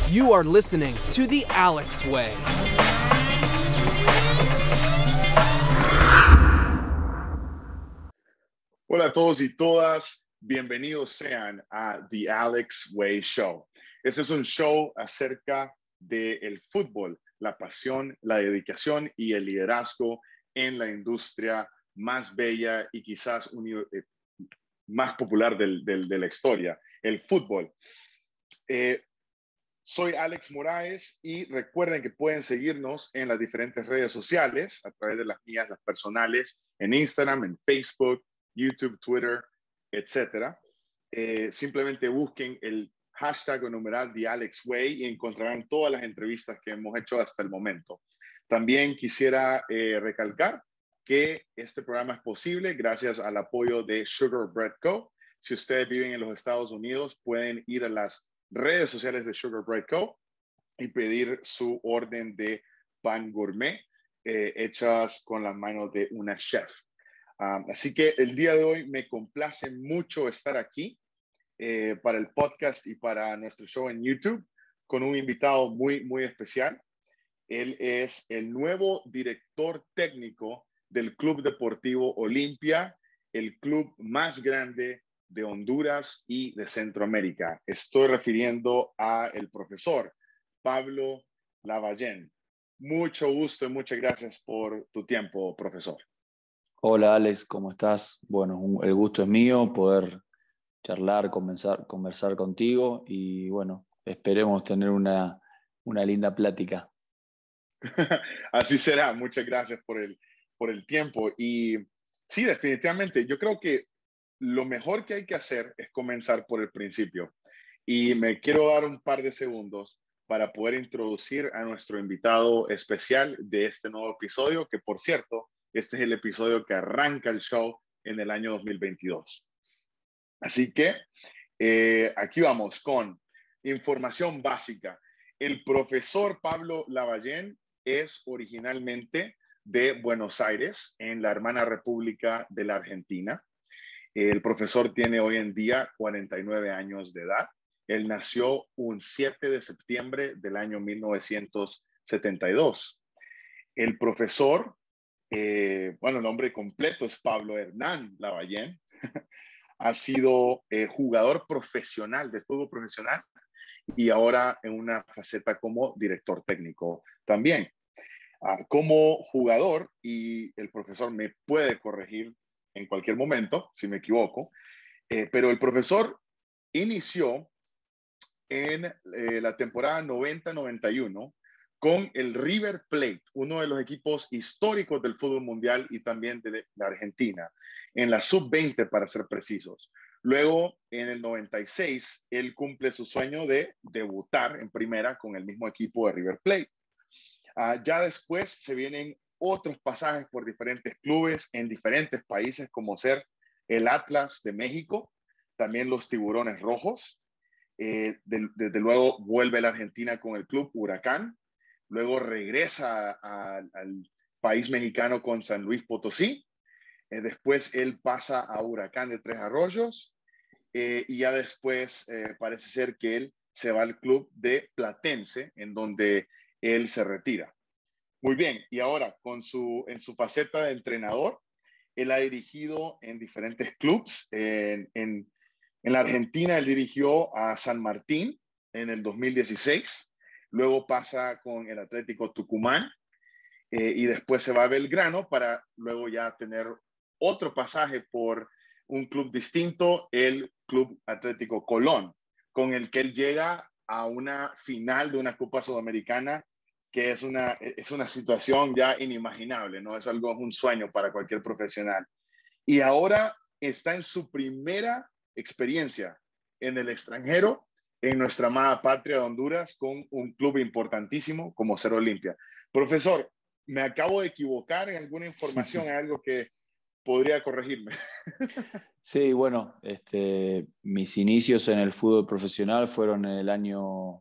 You are listening to The Alex Way. Hola a todos y todas, bienvenidos sean a The Alex Way Show. Este es un show acerca del fútbol, la pasión, la dedicación y el liderazgo en la industria más bella y quizás más popular de la historia, el fútbol. Soy Alex Moraes y recuerden que pueden seguirnos en las diferentes redes sociales a través de las mías, las personales, en Instagram, en Facebook, YouTube, Twitter, etc. Simplemente busquen el hashtag o numeral The Alex Way y encontrarán todas las entrevistas que hemos hecho hasta el momento. También quisiera recalcar que este programa es posible gracias al apoyo de Sugar Bread Co. Si ustedes viven en los Estados Unidos, pueden ir a las redes sociales de Sugar Bread Co. y pedir su orden de pan gourmet hechas con las manos de una chef. Así que el día de hoy me complace mucho estar aquí para el podcast y para nuestro show en YouTube con un invitado muy, muy especial. Él es el nuevo director técnico del Club Deportivo Olimpia, el club más grande de Honduras y de Centroamérica. Estoy refiriendo a el profesor Pablo Lavallén. Mucho gusto y muchas gracias por tu tiempo, profesor. Hola Alex, ¿cómo estás? Bueno, el gusto es mío poder charlar, conversar contigo y bueno, esperemos tener una linda plática. Así será. Muchas gracias por el tiempo. Y sí, definitivamente, yo creo que lo mejor que hay que hacer es comenzar por el principio. Y me quiero dar un par de segundos para poder introducir a nuestro invitado especial de este nuevo episodio, que por cierto, este es el episodio que arranca el show en el año 2022. Así que aquí vamos con información básica. El profesor Pablo Lavallén es originalmente de Buenos Aires, en la hermana República de la Argentina. El profesor tiene hoy en día 49 años de edad. Él nació un 7 de septiembre del año 1972. El profesor, el nombre completo es Pablo Hernán Lavallén. Ha sido jugador profesional de fútbol profesional y ahora en una faceta como director técnico también. Como jugador, y el profesor me puede corregir en cualquier momento si me equivoco, pero el profesor inició en la temporada 90-91 con el River Plate, uno de los equipos históricos del fútbol mundial y también de la Argentina, en la sub-20 para ser precisos. Luego, en el 96, él cumple su sueño de debutar en primera con el mismo equipo de River Plate. Ya después se vienen otros pasajes por diferentes clubes en diferentes países, como ser el Atlas de México, también los Tiburones Rojos. Desde luego vuelve a la Argentina con el club Huracán. Luego regresa al país mexicano con San Luis Potosí. Después él pasa a Huracán de Tres Arroyos. Y ya después parece ser que él se va al club de Platense, en donde él se retira. Muy bien, y ahora en su faceta de entrenador, él ha dirigido en diferentes clubes. En la Argentina él dirigió a San Martín en el 2016, luego pasa con el Atlético Tucumán y después se va a Belgrano para luego ya tener otro pasaje por un club distinto, el Club Atlético Colón, con el que él llega a una final de una Copa Sudamericana, que es una situación ya inimaginable, ¿no? Es un sueño para cualquier profesional. Y ahora está en su primera experiencia en el extranjero, en nuestra amada patria de Honduras, con un club importantísimo como Ser Olimpia. Profesor, ¿me acabo de equivocar en alguna información, en algo que podría corregirme? Sí, bueno, mis inicios en el fútbol profesional fueron en el año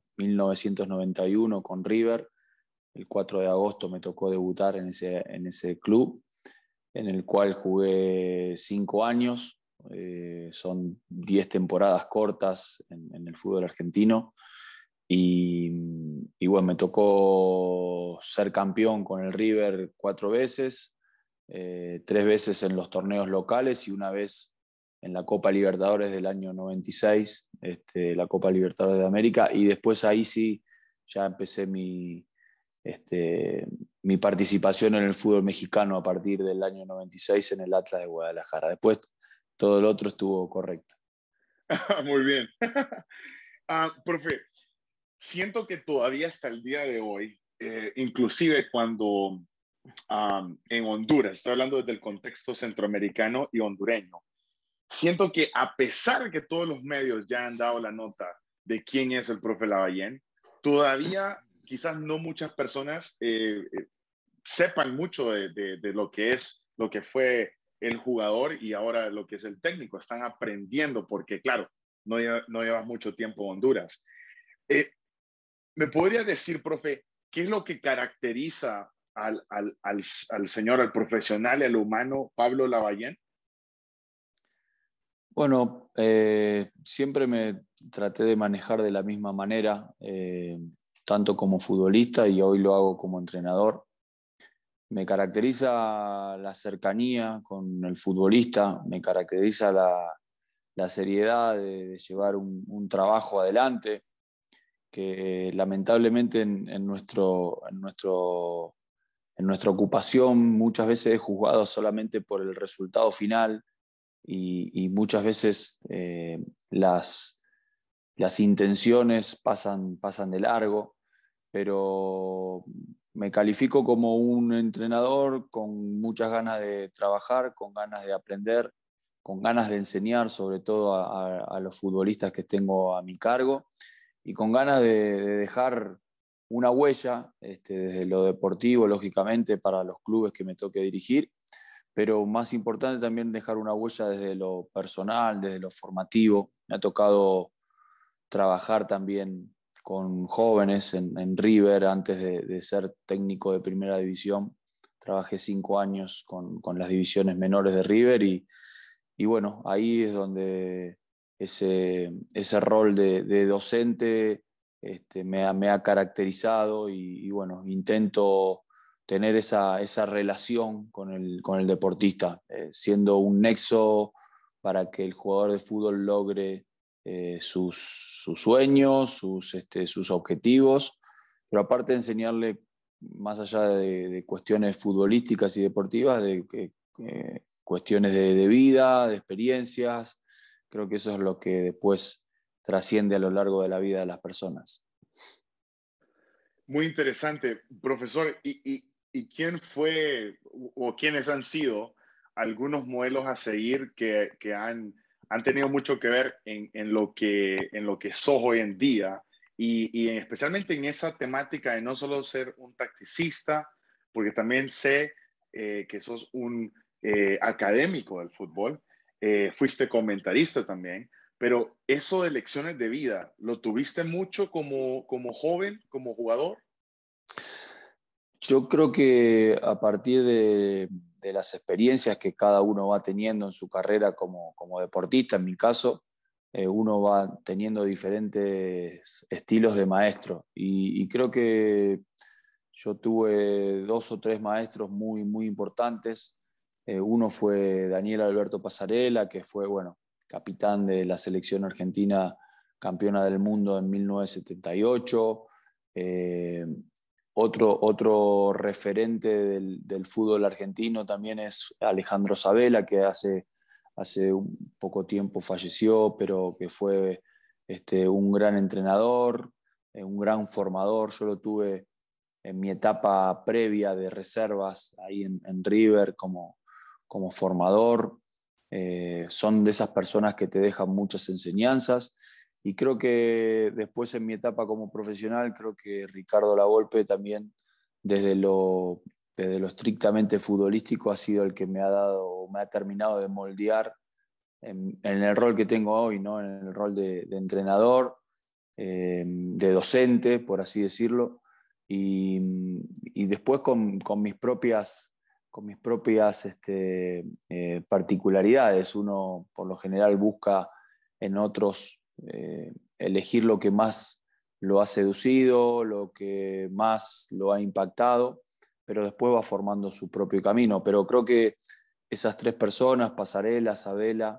1991 con River. El 4 de agosto me tocó debutar en ese club, en el cual jugué 5 años. Son 10 temporadas cortas en el fútbol argentino. y bueno, me tocó ser campeón con el River 4 veces, 3 veces en los torneos locales y una vez en la Copa Libertadores del año 96, la Copa Libertadores de América, y después ahí sí ya empecé mi participación en el fútbol mexicano a partir del año 96 en el Atlas de Guadalajara. Después todo el otro estuvo correcto. Muy bien. Profe, siento que todavía hasta el día de hoy, inclusive cuando en Honduras, estoy hablando desde el contexto centroamericano y hondureño, siento que a pesar que todos los medios ya han dado la nota de quién es el profe Lavallén, todavía quizás no muchas personas sepan mucho de lo que es, lo que fue el jugador y ahora lo que es el técnico. Están aprendiendo porque, claro, no llevas mucho tiempo en Honduras. ¿Me podría decir, profe, qué es lo que caracteriza al señor, al profesional y al humano Pablo Lavallén? Bueno, siempre me traté de manejar de la misma manera, tanto como futbolista y hoy lo hago como entrenador. Me caracteriza la cercanía con el futbolista, me caracteriza la seriedad de llevar un trabajo adelante, que lamentablemente en nuestra ocupación muchas veces es juzgado solamente por el resultado final y muchas veces las intenciones pasan de largo, pero me califico como un entrenador con muchas ganas de trabajar, con ganas de aprender, con ganas de enseñar, sobre todo a los futbolistas que tengo a mi cargo, y con ganas de dejar una huella desde lo deportivo, lógicamente, para los clubes que me toque dirigir, pero más importante también dejar una huella desde lo personal, desde lo formativo. Me ha tocado trabajar también con jóvenes en River antes de ser técnico de primera división. Trabajé 5 años con las divisiones menores de River y bueno, ahí es donde ese rol de docente me ha caracterizado y bueno, intento tener esa relación con el deportista, siendo un nexo para que el jugador de fútbol logre sus sueños, sus objetivos, pero aparte de enseñarle, más allá de cuestiones futbolísticas y deportivas, cuestiones de vida, de experiencias. Creo que eso es lo que después trasciende a lo largo de la vida de las personas. Muy interesante, profesor. ¿Y quién fue o quiénes han sido algunos modelos a seguir que han tenido mucho que ver en lo que sos hoy en día y especialmente en esa temática de no solo ser un tacticista, porque también sé que sos un académico del fútbol, fuiste comentarista también, pero eso de lecciones de vida, ¿lo tuviste mucho como joven, como jugador? Yo creo que a partir de las experiencias que cada uno va teniendo en su carrera como deportista, en mi caso, uno va teniendo diferentes estilos de maestro. Y creo que yo tuve 2 o 3 maestros muy, muy importantes. Uno fue Daniel Alberto Pasarela, que fue, bueno, capitán de la selección argentina campeona del mundo en 1978. Otro referente del fútbol argentino también es Alejandro Sabela, que hace un poco tiempo falleció, pero que fue un gran entrenador, un gran formador. Yo lo tuve en mi etapa previa de reservas ahí en River como formador. Son de esas personas que te dejan muchas enseñanzas y creo que después en mi etapa como profesional, creo que Ricardo Lavolpe también desde lo estrictamente futbolístico ha sido el que me ha terminado de moldear en el rol que tengo hoy, ¿no? En el rol de entrenador, de docente, por así decirlo, y después con mis propias particularidades. Uno por lo general busca en otros elegir lo que más lo ha seducido, lo que más lo ha impactado, pero después va formando su propio camino. Pero creo que esas tres personas, Passarella, Sabella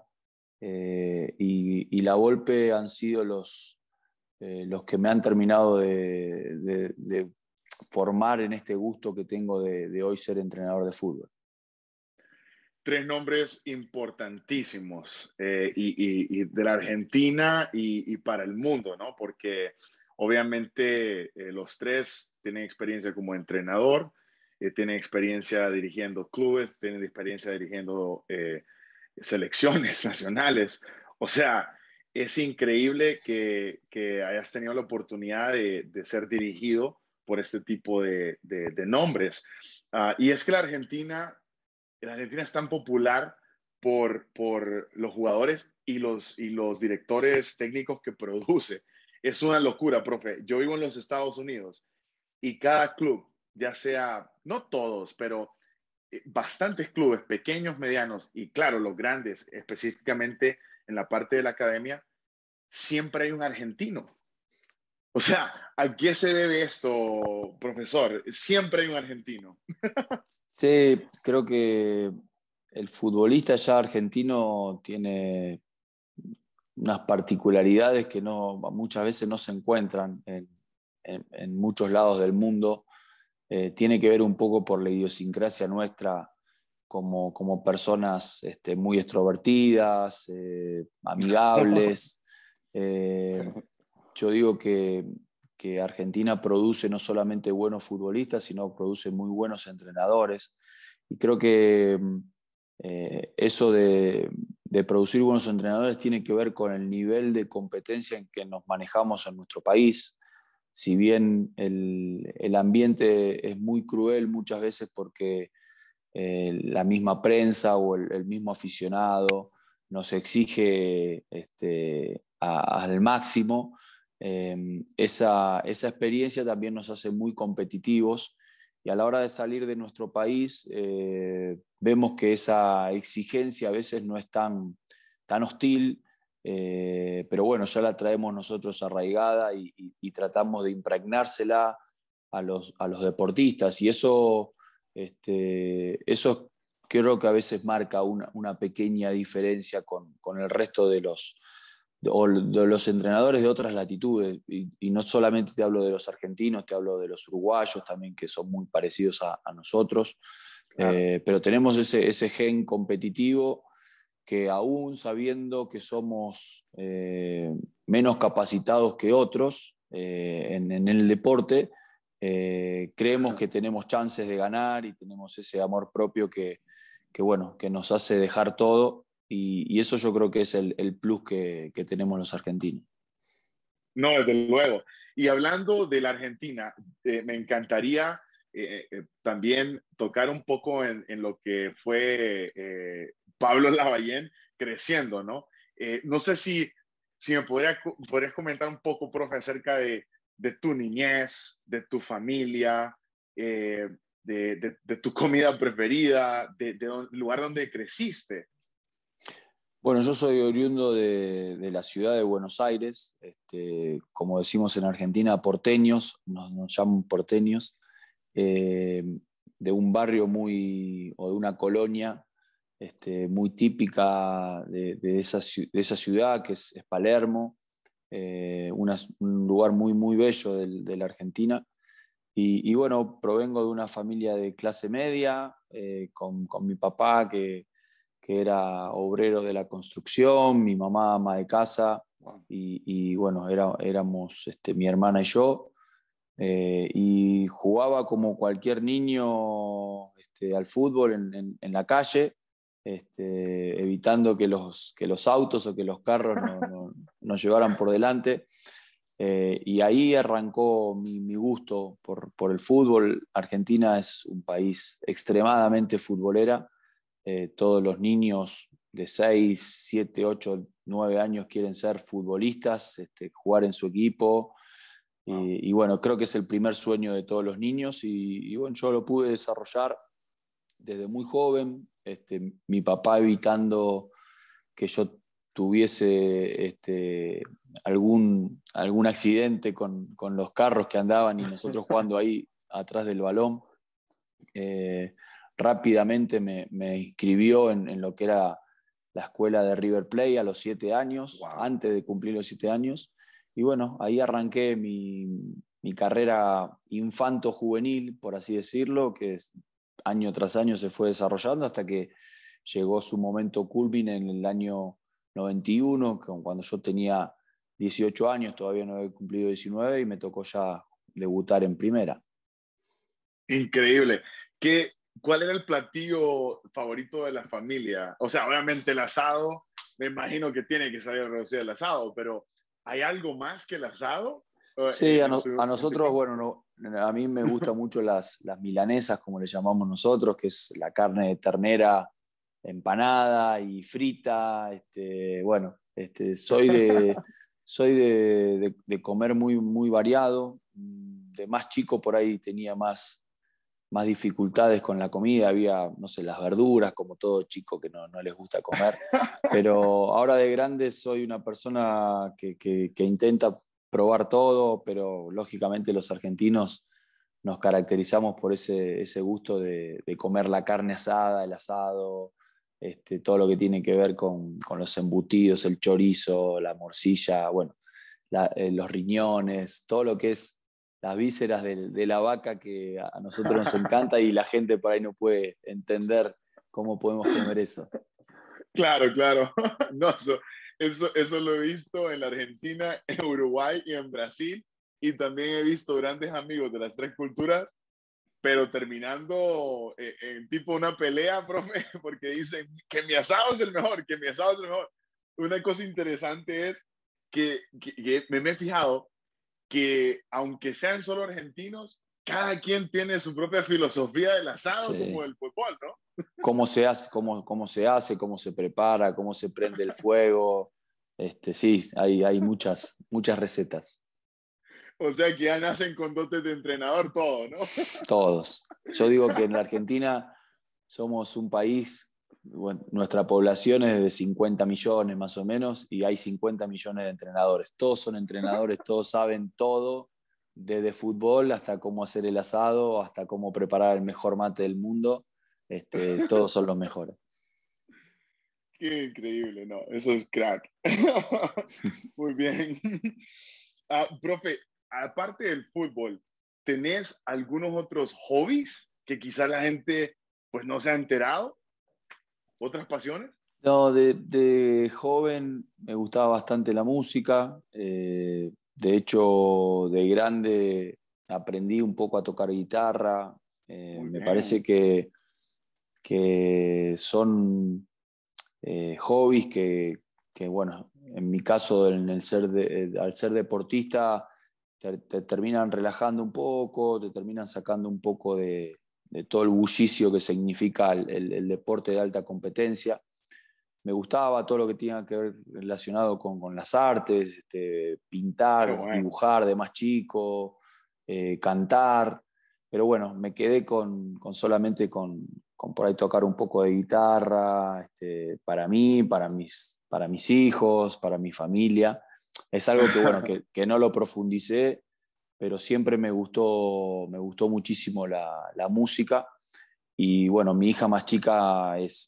y La Volpe, han sido los que me han terminado de formar en este gusto que tengo de hoy ser entrenador de fútbol. Tres nombres importantísimos y de la Argentina y para el mundo, ¿no? Porque obviamente los tres tienen experiencia como entrenador, tienen experiencia dirigiendo clubes, tienen experiencia dirigiendo selecciones nacionales. O sea, es increíble que hayas tenido la oportunidad de ser dirigido por este tipo de nombres. Y es que la Argentina es tan popular por los jugadores y los directores técnicos que produce. Es una locura, profe. Yo vivo en los Estados Unidos y cada club, ya sea, no todos, pero bastantes clubes, pequeños, medianos y claro, los grandes, específicamente en la parte de la academia, siempre hay un argentino. O sea, ¿a qué se debe esto, profesor? Siempre hay un argentino. Sí, creo que el futbolista ya argentino tiene unas particularidades que muchas veces no se encuentran en muchos lados del mundo. Tiene que ver un poco por la idiosincrasia nuestra como personas muy extrovertidas, amigables. Yo digo que Argentina produce no solamente buenos futbolistas, sino produce muy buenos entrenadores. Y creo que eso de producir buenos entrenadores tiene que ver con el nivel de competencia en que nos manejamos en nuestro país. Si bien el ambiente es muy cruel muchas veces porque la misma prensa o el mismo aficionado nos exige al máximo, esa experiencia también nos hace muy competitivos y a la hora de salir de nuestro país vemos que esa exigencia a veces no es tan hostil, pero bueno, ya la traemos nosotros arraigada y tratamos de impregnársela a los deportistas y eso creo que a veces marca una pequeña diferencia con el resto de los entrenadores de otras latitudes. Y no solamente te hablo de los argentinos, te hablo de los uruguayos también, que son muy parecidos a nosotros. Claro. Pero tenemos ese gen competitivo que aún sabiendo que somos menos capacitados que otros en el deporte, creemos que tenemos chances de ganar y tenemos ese amor propio que nos hace dejar todo y eso yo creo que es el plus que tenemos los argentinos. No, desde luego. Y hablando de la Argentina, me encantaría también tocar un poco en lo que fue Pablo Lavallén creciendo, ¿no? No sé si me podrías comentar un poco, profe, acerca de tu niñez, de tu familia, de tu comida preferida, del lugar donde creciste. Bueno, yo soy oriundo de la ciudad de Buenos Aires, como decimos en Argentina, porteños, nos llaman porteños, de un barrio o de una colonia muy típica de esa ciudad, que es Palermo, un lugar muy, muy bello de la Argentina. Y bueno, provengo de una familia de clase media, con mi papá que era obrero de la construcción, mi mamá ama de casa, y bueno, éramos mi hermana y yo, y jugaba como cualquier niño al fútbol en la calle, evitando que los autos o que los carros nos llevaran por delante. Y ahí arrancó mi gusto por el fútbol. Argentina es un país extremadamente futbolera. Todos los niños de 6, 7, 8, 9 años quieren ser futbolistas, jugar en su equipo. Y bueno, creo que es el primer sueño de todos los niños. Y bueno, yo lo pude desarrollar desde muy joven. Mi papá evitando que yo tuviese algún accidente con los carros que andaban y nosotros jugando ahí atrás del balón. Rápidamente me inscribió en lo que era la escuela de River Plate a los 7 años, Wow. antes de cumplir los 7 años. Y bueno, ahí arranqué mi carrera infanto-juvenil, por así decirlo, que año tras año se fue desarrollando hasta que llegó su momento culmine en el año 91, cuando yo tenía 18 años, todavía no había cumplido 19, y me tocó ya debutar en primera. Increíble. ¿Cuál era el platillo favorito de la familia? O sea, obviamente el asado, me imagino que tiene que salir a reducir el asado, pero ¿hay algo más que el asado? Sí, a nosotros, bueno, a mí me gustan mucho las milanesas, como le llamamos nosotros, que es la carne de ternera empanada y frita. Bueno, soy de comer muy, muy variado. De más chico por ahí tenía más dificultades con la comida, había, no sé, las verduras, como todo chico que no les gusta comer, pero ahora de grande soy una persona que intenta probar todo, pero lógicamente los argentinos nos caracterizamos por ese gusto de comer la carne asada, el asado, todo lo que tiene que ver con los embutidos, el chorizo, la morcilla, bueno, los riñones, todo lo que es las vísceras de la vaca, que a nosotros nos encanta y la gente por ahí no puede entender cómo podemos comer eso. Claro, claro. No, eso lo he visto en la Argentina, en Uruguay y en Brasil. Y también he visto grandes amigos de las tres culturas, pero terminando en tipo una pelea, profe, porque dicen que mi asado es el mejor, que mi asado es el mejor. Una cosa interesante es que me he fijado que aunque sean solo argentinos, cada quien tiene su propia filosofía del asado, Sí. como del fútbol, ¿no? Cómo se hace, cómo se prepara, cómo se prende el fuego. Sí, hay muchas recetas. O sea que ya nacen con dotes de entrenador todo, ¿no? Todos. Yo digo que en la Argentina somos un país, bueno, nuestra población es de 50 millones más o menos, y hay 50 millones de entrenadores. Todos son entrenadores, todos saben todo, desde fútbol hasta cómo hacer el asado, hasta cómo preparar el mejor mate del mundo. Todos son los mejores. Qué increíble, ¿no? Eso es crack. Muy bien. Profe, aparte del fútbol, ¿tenés algunos otros hobbies que quizá la gente pues no se ha enterado? ¿Otras pasiones? No, de joven me gustaba bastante la música. De hecho, de grande aprendí un poco a tocar guitarra. Muy Me bien. parece que son hobbies que, bueno, en mi caso, al ser deportista, te terminan relajando un poco, te terminan sacando un poco de todo el bullicio que significa el deporte de alta competencia. Me gustaba todo lo que tenga que ver relacionado con las artes, pintar, Bueno. dibujar de más chico, cantar, pero bueno, me quedé solamente con por ahí tocar un poco de guitarra, para mí, para mis hijos, para mi familia. Es algo que, bueno, que no lo profundicé, pero siempre me gustó muchísimo la música. Y bueno, mi hija más chica es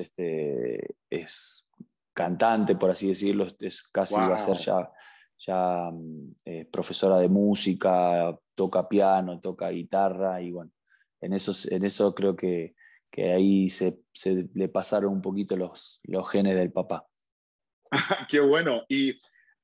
cantante, por así decirlo, casi va a ser ya profesora de música, toca piano, toca guitarra, y bueno, en eso creo que ahí se le pasaron un poquito los genes del papá. Qué bueno. ¿Y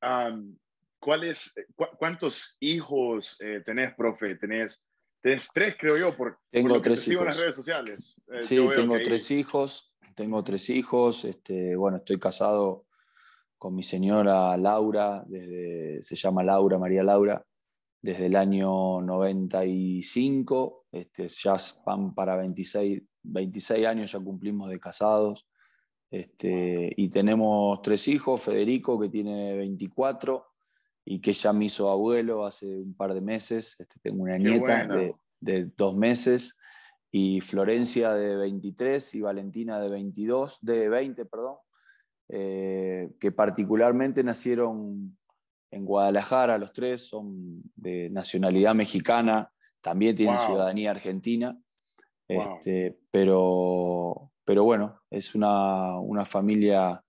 cuántos hijos tenés, profe? Tenés tres, creo yo, por lo que te sigo en las redes sociales. Sí, Yo veo tengo que tres hijos. Bueno, estoy casado con mi señora Laura, se llama María Laura, desde el año 95. Ya van para 26 años, ya cumplimos de casados. Y tenemos tres hijos: Federico, que tiene 24 y que ya me hizo abuelo hace un par de meses. Tengo una nieta de 2 meses, y Florencia de 23 y Valentina de 20, perdón. que particularmente nacieron en Guadalajara, los tres, son de nacionalidad mexicana, también tienen Wow, ciudadanía argentina, wow. pero bueno, es una familia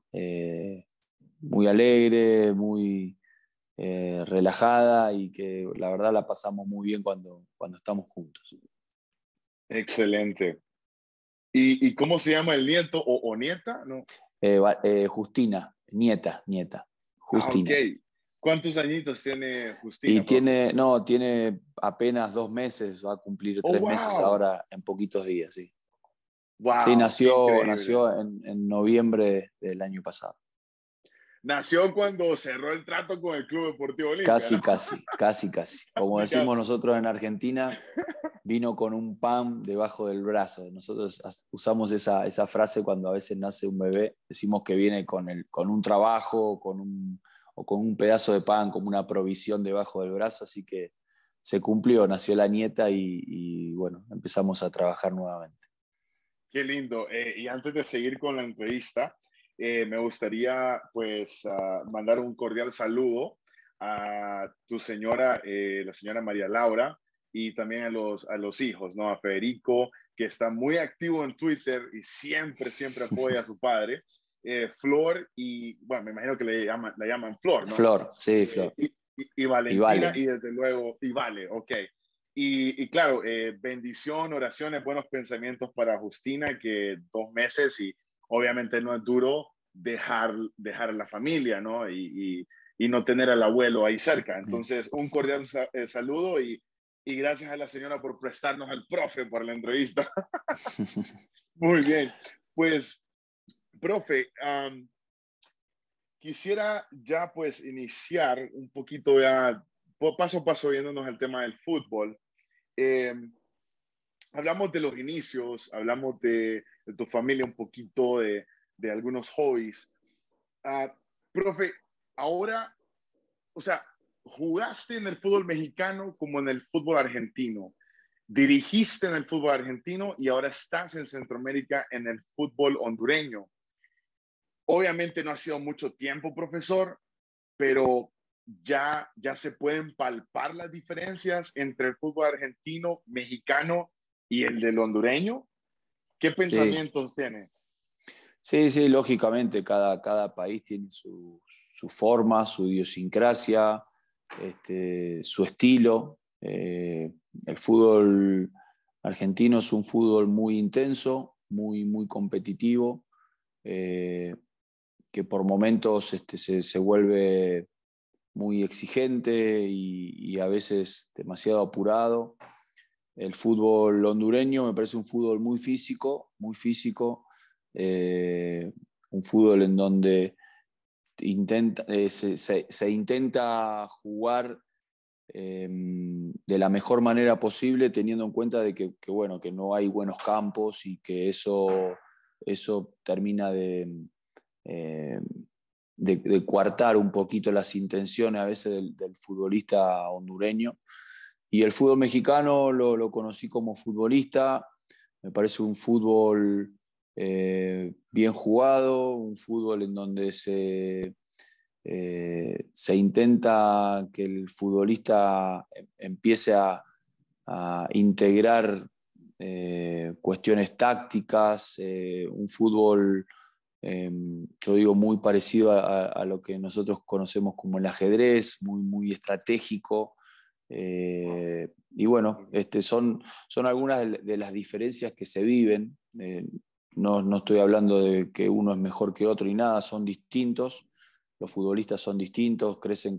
muy alegre, muy relajada y que la verdad la pasamos muy bien cuando estamos juntos. Excelente. ¿Y cómo se llama el nieto o nieta? No. Justina, nieta, Ah, ok. Justina. ¿Cuántos añitos tiene Y Justina, profe? tiene apenas 2 meses, va a cumplir Oh, 3 meses wow. ahora en poquitos días, sí. Sí, Wow, qué nació increíble. en noviembre del año pasado. Nació cuando cerró el trato con el Club Deportivo Olimpia, ¿no? Casi. Como Casi, decimos casi. nosotros en Argentina, vino con un pan debajo del brazo. Nosotros usamos esa frase cuando a veces nace un bebé. Decimos que viene con un trabajo o con un pedazo de pan, como una provisión debajo del brazo. Así que se cumplió, nació la nieta y bueno, empezamos a trabajar nuevamente. Qué lindo. Y antes de seguir con la entrevista, me gustaría pues mandar un cordial saludo a tu señora, la señora María Laura, y también a los hijos, ¿no? A Federico, que está muy activo en Twitter y siempre apoya a su padre. Flor y, bueno, me imagino que la llaman Flor, ¿no? Flor, sí, Flor. Y Y Valentina Valen. y desde luego, y Vale, ok. Y claro, bendición, oraciones, buenos pensamientos para Justina, que 2 meses y obviamente no es duro dejar a la familia, ¿no? Y no tener al abuelo ahí cerca. Entonces, un cordial saludo y gracias a la señora por prestarnos al profe por la entrevista. Muy bien. Pues, profe, quisiera ya pues iniciar un poquito ya, paso a paso, viéndonos el tema del fútbol. Eh, Hablamos de los inicios, hablamos de tu familia, un poquito de algunos hobbies. Profe, ahora, o sea, jugaste en el fútbol mexicano como en el fútbol argentino, dirigiste en el fútbol argentino y ahora estás en Centroamérica en el fútbol hondureño. Obviamente no ha sido mucho tiempo, profesor, pero ya se pueden palpar las diferencias entre el fútbol argentino, mexicano y el del hondureño. ¿Qué Sí, pensamientos tiene? sí, lógicamente cada país tiene su forma, su idiosincrasia, su estilo. El fútbol argentino es un fútbol muy intenso, muy competitivo, que por momentos se vuelve muy exigente y a veces demasiado apurado. El fútbol hondureño me parece un fútbol muy físico, un fútbol en donde se intenta jugar de la mejor manera posible, teniendo en cuenta de bueno, que no hay buenos campos y que eso termina eh, de coartar un poquito las intenciones a veces del futbolista hondureño. Y el fútbol mexicano lo conocí como futbolista, me parece un fútbol bien jugado, un fútbol en donde se intenta que el futbolista empiece a integrar cuestiones tácticas, un fútbol, yo digo, muy parecido a lo que nosotros conocemos como el ajedrez, muy estratégico. Y bueno, son algunas de las diferencias que se viven. No estoy hablando de que uno es mejor que otro y nada, son distintos. Los futbolistas son distintos, crecen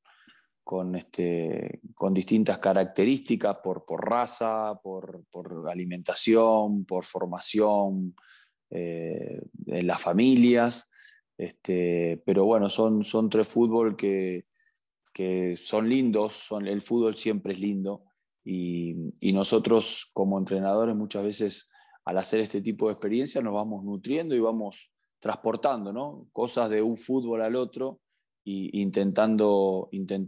con distintas características por raza, por alimentación, por formación en las familias. Pero bueno, son tres fútbol que son lindos, el fútbol siempre es lindo y nosotros como entrenadores muchas veces al hacer este tipo de experiencias nos vamos nutriendo y vamos transportando, ¿no? Cosas de un fútbol al otro y intentando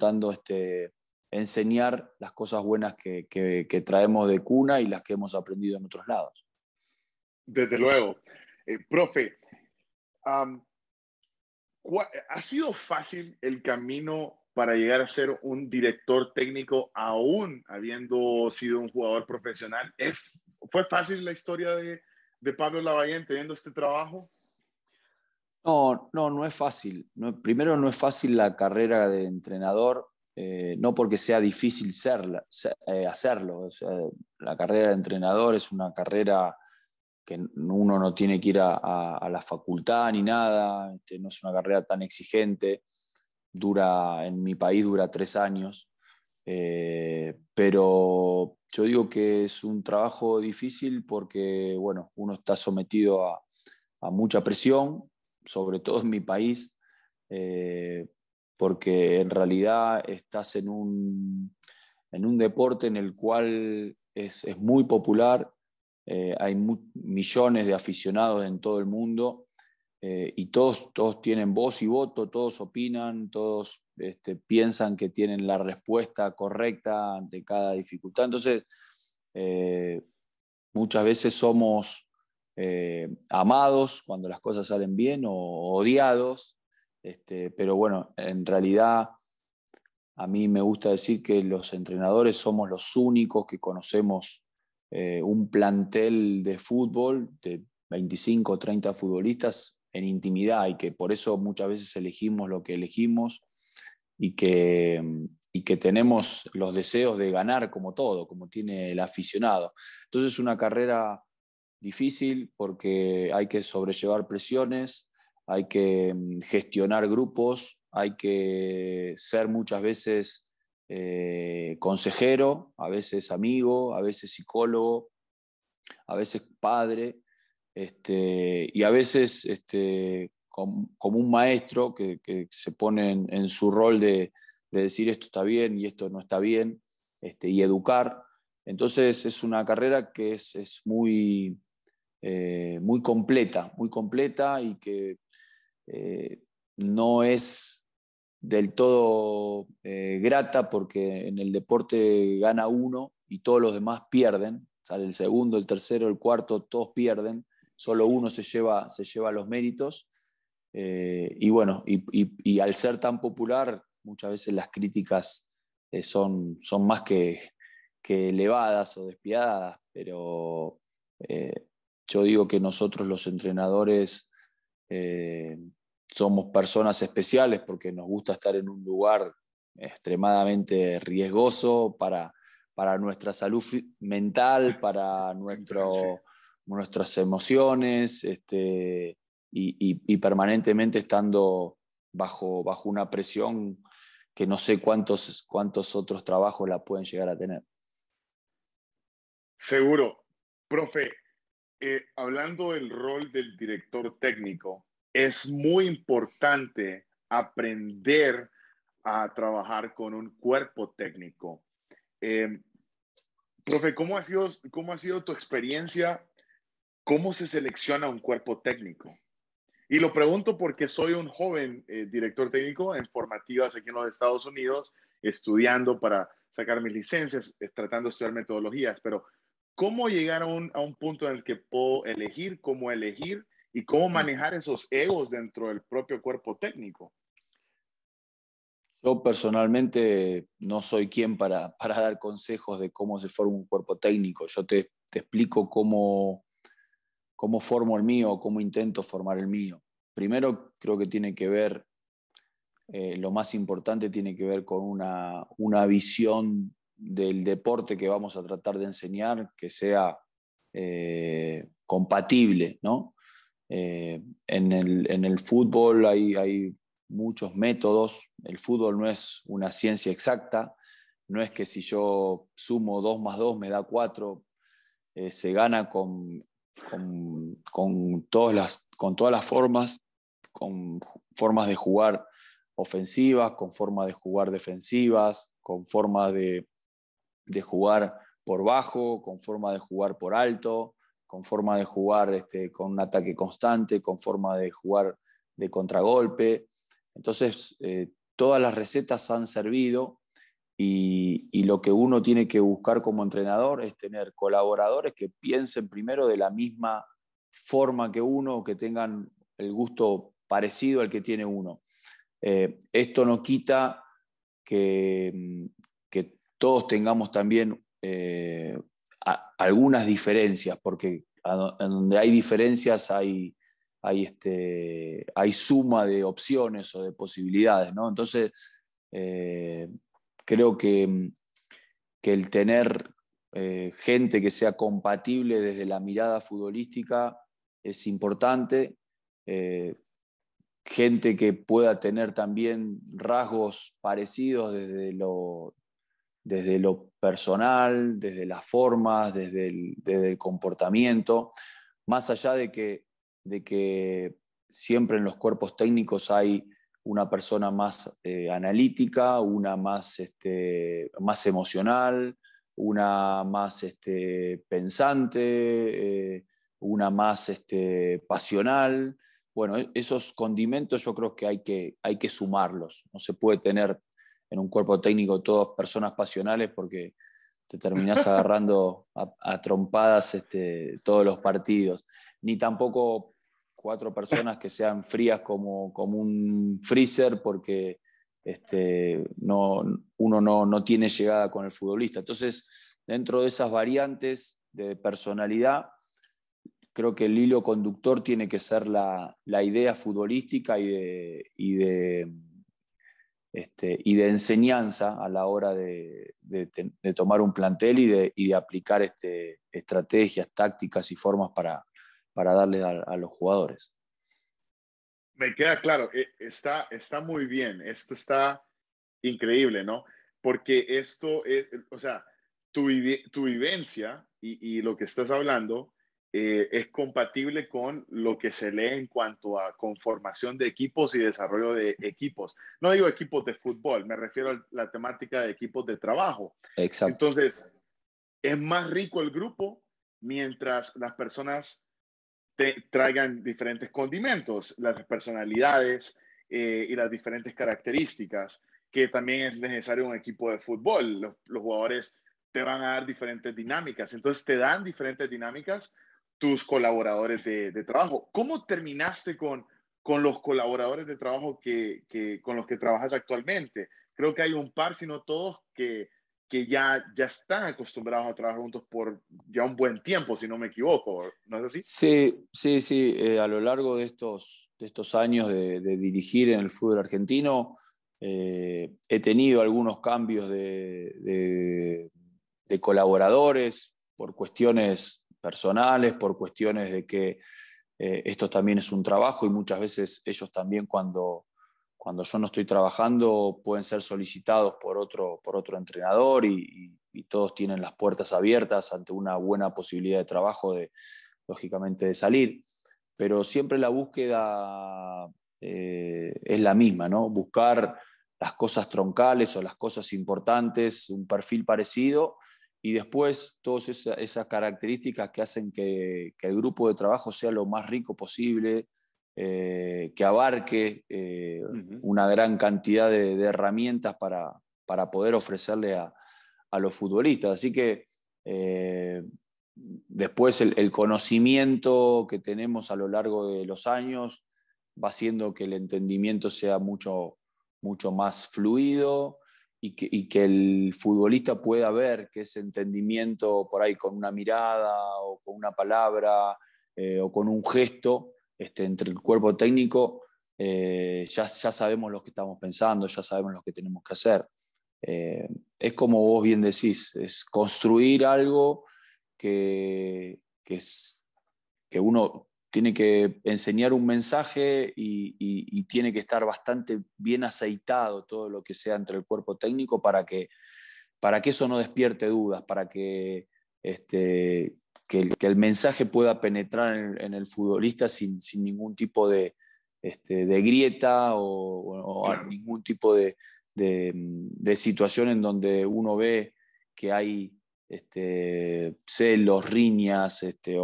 enseñar las cosas buenas que traemos de cuna y las que hemos aprendido en otros lados. Desde luego. Profe, ¿Ha sido fácil el camino para llegar a ser un director técnico aún habiendo sido un jugador profesional? ¿Fue fácil la historia de Pablo Lavallén teniendo este trabajo? No es fácil. Primero, no es fácil la carrera de entrenador, no porque sea difícil hacerlo. O sea, la carrera de entrenador es una carrera que uno no tiene que ir a la facultad ni nada, no es una carrera tan exigente. En mi país dura 3 años, pero yo digo que es un trabajo difícil porque, bueno, uno está sometido a mucha presión, sobre todo en mi país, porque en realidad estás en un deporte en el cual es muy popular, hay millones de aficionados en todo el mundo, y todos tienen voz y voto, todos opinan, todos piensan que tienen la respuesta correcta ante cada dificultad. Entonces, muchas veces somos amados cuando las cosas salen bien o odiados, pero bueno, en realidad a mí me gusta decir que los entrenadores somos los únicos que conocemos un plantel de fútbol de 25 o 30 futbolistas en intimidad, y que por eso muchas veces elegimos lo que elegimos, y que tenemos los deseos de ganar como todo, como tiene el aficionado. Entonces es una carrera difícil porque hay que sobrellevar presiones, hay que gestionar grupos, hay que ser muchas veces consejero, a veces amigo, a veces psicólogo, a veces padre, y a veces como un maestro que se pone en su rol de decir esto está bien y esto no está bien, y educar. Entonces es una carrera que es muy completa, y que no es del todo grata, porque en el deporte gana uno y todos los demás pierden. Sale el segundo, el tercero, el cuarto, todos pierden. Solo uno se lleva los méritos. Y bueno, y al ser tan popular, muchas veces las críticas son más que elevadas o despiadadas, pero yo digo que nosotros los entrenadores somos personas especiales porque nos gusta estar en un lugar extremadamente riesgoso para nuestra salud mental, para nuestras emociones, y permanentemente estando bajo una presión que no sé cuántos otros trabajos la pueden llegar a tener. Seguro. Profe, hablando del rol del director técnico, es muy importante aprender a trabajar con un cuerpo técnico. Profe, ¿cómo ha sido tu experiencia? ¿Cómo se selecciona un cuerpo técnico? Y lo pregunto porque soy un joven director técnico en formativas aquí en los Estados Unidos, estudiando para sacar mis licencias, tratando de estudiar metodologías, pero ¿cómo llegar a un punto en el que puedo elegir cómo elegir y cómo manejar esos egos dentro del propio cuerpo técnico? Yo personalmente no soy quien para dar consejos de cómo se forma un cuerpo técnico. Yo te explico cómo formo el mío, cómo intento formar el mío. Primero, creo que tiene que ver, lo más importante tiene que ver con una visión del deporte que vamos a tratar de enseñar, que sea compatible, ¿no? En el fútbol hay muchos métodos. El fútbol no es una ciencia exacta. No es que si yo sumo 2 más 2 me da 4. Se gana con todas las formas, con formas de jugar ofensivas, con formas de jugar defensivas, con formas de jugar por bajo, con forma de jugar por alto, con forma de jugar con un ataque constante, con forma de jugar de contragolpe. Entonces, todas las recetas han servido, y lo que uno tiene que buscar como entrenador es tener colaboradores que piensen primero de la misma forma que uno, que tengan el gusto parecido al que tiene uno. Esto no quita que todos tengamos también algunas diferencias, porque en donde hay diferencias hay suma de opciones o de posibilidades, ¿no? Entonces, creo que el tener gente que sea compatible desde la mirada futbolística es importante. Gente que pueda tener también rasgos parecidos desde lo personal, desde las formas, desde el comportamiento, más allá de que siempre en los cuerpos técnicos hay una persona más analítica, una más emocional, una más pensante, una más pasional. Bueno, esos condimentos yo creo que hay que sumarlos. No se puede tener en un cuerpo técnico todas personas pasionales porque te terminás agarrando a trompadas todos los partidos. Ni tampoco 4 personas que sean frías como un freezer porque uno no tiene llegada con el futbolista. Entonces, dentro de esas variantes de personalidad, creo que el hilo conductor tiene que ser la idea futbolística y de enseñanza a la hora de tomar un plantel y de aplicar estrategias, tácticas y formas para darle a los jugadores. Me queda claro, está muy bien, esto está increíble, ¿no? Porque esto es, o sea, tu vivencia y lo que estás hablando es compatible con lo que se lee en cuanto a conformación de equipos y desarrollo de equipos. No digo equipos de fútbol, me refiero a la temática de equipos de trabajo. Exacto. Entonces, es más rico el grupo mientras las personas traigan diferentes condimentos, las personalidades y las diferentes características, que también es necesario un equipo de fútbol. Los jugadores te van a dar diferentes dinámicas, entonces te dan diferentes dinámicas tus colaboradores de trabajo. ¿Cómo terminaste con los colaboradores de trabajo con los que trabajas actualmente? Creo que hay un par, si no todos, que ya están acostumbrados a trabajar juntos por ya un buen tiempo, si no me equivoco, ¿no es así? Sí. A lo largo de estos años de dirigir en el fútbol argentino, he tenido algunos cambios de colaboradores por cuestiones personales, por cuestiones de que esto también es un trabajo y muchas veces ellos también cuando yo no estoy trabajando pueden ser solicitados por otro entrenador y todos tienen las puertas abiertas ante una buena posibilidad de trabajo, lógicamente de salir. Pero siempre la búsqueda es la misma, ¿no? Buscar las cosas troncales o las cosas importantes, un perfil parecido y después todas esas características que hacen que el grupo de trabajo sea lo más rico posible, que abarque una gran cantidad de herramientas para poder ofrecerle a los futbolistas. Así que después el conocimiento que tenemos a lo largo de los años va haciendo que el entendimiento sea mucho más fluido y que el futbolista pueda ver que ese entendimiento por ahí con una mirada o con una palabra o con un gesto entre el cuerpo técnico, ya sabemos lo que estamos pensando, ya sabemos lo que tenemos que hacer. Es como vos bien decís, es construir algo que uno tiene que enseñar un mensaje y tiene que estar bastante bien aceitado todo lo que sea entre el cuerpo técnico para que eso no despierte dudas, para que el mensaje pueda penetrar en el futbolista sin ningún tipo de grieta o Claro. ningún tipo de situación en donde uno ve que hay celos, riñas